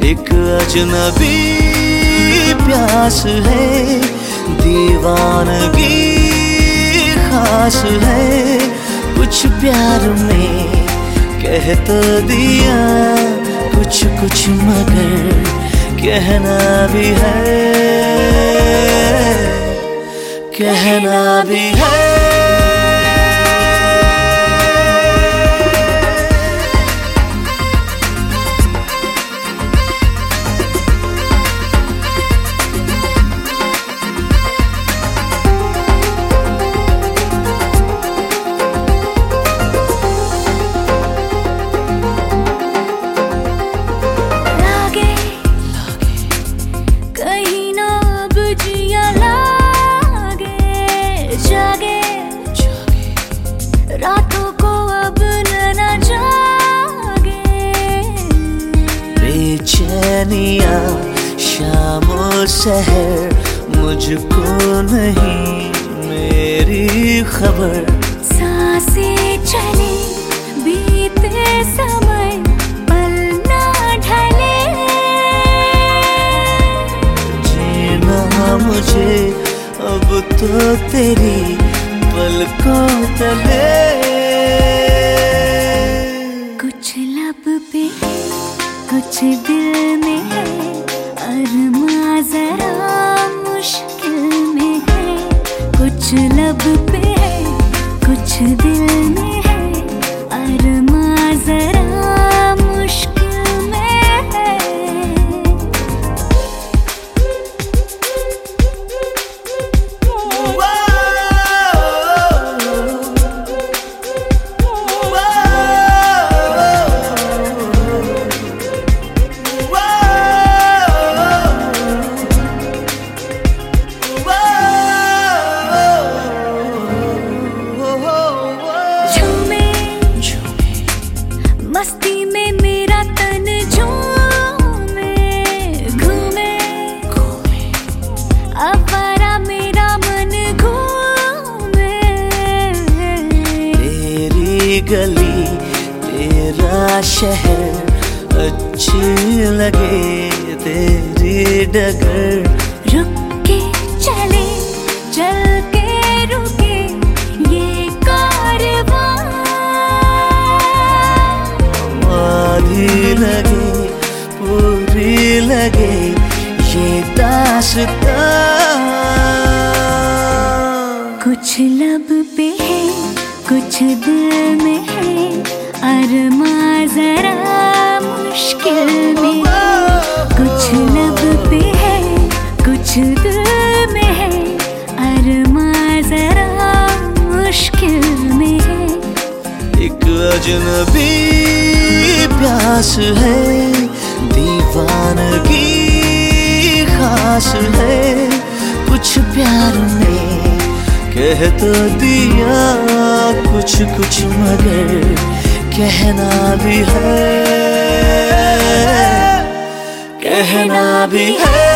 एक अजनबी प्यास है, दीवानगी खास है। कुछ प्यार में कह तो दिया कुछ कुछ, मगर कहना भी है, कहना भी है। रातों को अब न जागे, बेचैनियाँ शामो सहर, मुझको नहीं मेरी खबर। सांसें चले बीते समय, पल ना ढले, जीना मुझे अब तो तेरी पलकों तले। कुछ लब पे कुछ दिल में है, अरमा जरा मुश्किल में है। कुछ लब पे है कुछ दिल में है, अरमा जरा मुश्किल में है। मस्ती में मेरा तन झूमे, घूमे आवारा मेरा मन घूमे। तेरी गली तेरा शहर अच्छी लगे, तेरी डगर। रुक के चले चल के रुके ये कारवां, आधी लगे पूरी लगे ये दास्तां। कुछ लब पे है कुछ दिल में है, अरमा जरा मुश्किल में है। कुछ लब पे है कुछ दिल में है, अरमा जरा मुश्किल में है। एक अजनबी प्यास है, दीवानगी खास है। कुछ प्यार में कह तो दिया कुछ कुछ, मगर कहना भी है, कहना भी है।